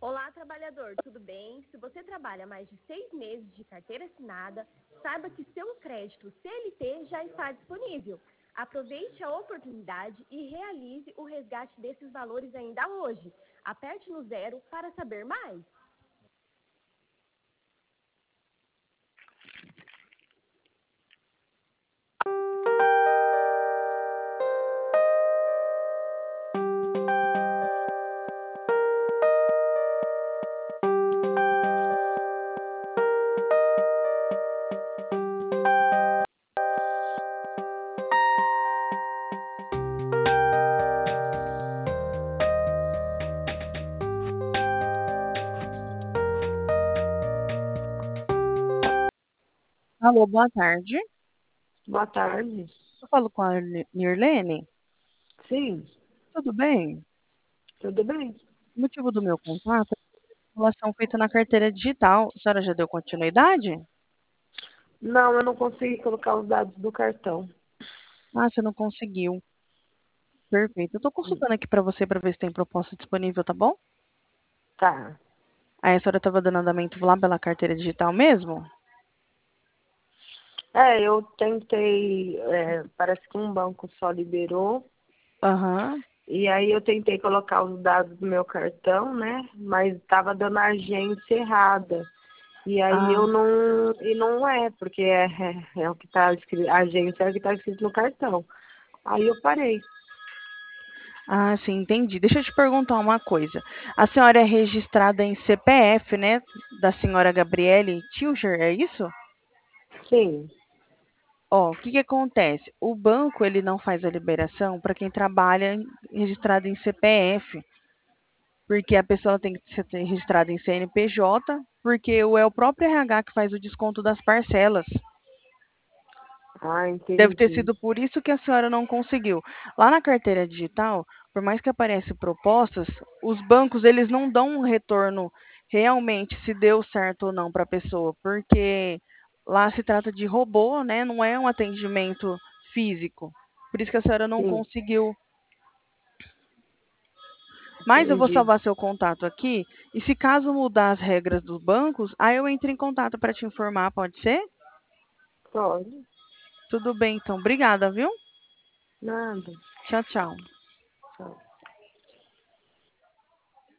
Olá, trabalhador, tudo bem? Se você trabalha mais de 6 meses de carteira assinada, saiba que seu crédito CLT já está disponível. Aproveite a oportunidade e realize o resgate desses valores ainda hoje. Aperte no 0 para saber mais. Alô, boa tarde. Boa tarde. Eu falo com a Nirlene. Sim, Tudo bem? tudo bem? O motivo do meu contato é a simulação feita na carteira digital. A senhora já deu continuidade? Não, eu não consegui colocar os dados do cartão. Ah, você não conseguiu. Perfeito. Eu estou consultando aqui para ver se tem proposta disponível, tá bom? Tá. Aí a senhora estava dando andamento lá pela carteira digital mesmo? Eu tentei, parece que um banco só liberou, Aham. e aí eu tentei colocar os dados do meu cartão, né? Mas estava dando a agência errada. E aí eu Ah, não, e não é, porque é o que está escrito, a agência é o que está escrito no cartão. Aí eu parei. sim, entendi. Deixa eu te perguntar uma coisa. A senhora é registrada em CPF, né? Da senhora Gabriele Tilger, é isso? Sim, Ó, o que que acontece? O banco, ele não faz a liberação para quem trabalha registrado em CPF, porque a pessoa tem que ser registrada em CNPJ, porque é o próprio RH que faz o desconto das parcelas. Deve ter entendi. sido por isso que a senhora não conseguiu. Lá na carteira digital, por mais que apareçam propostas, os bancos, eles não dão um retorno realmente se deu certo ou não para a pessoa, porque lá se trata de robô, né? Não é um atendimento físico. Por isso que a senhora não Sim, conseguiu. Mas eu vou entendi. salvar seu contato aqui, e se caso mudar as regras dos bancos, aí eu entro em contato para te informar, pode ser? Pode. Tudo bem, então. Obrigada, viu? Nada. Tchau, tchau.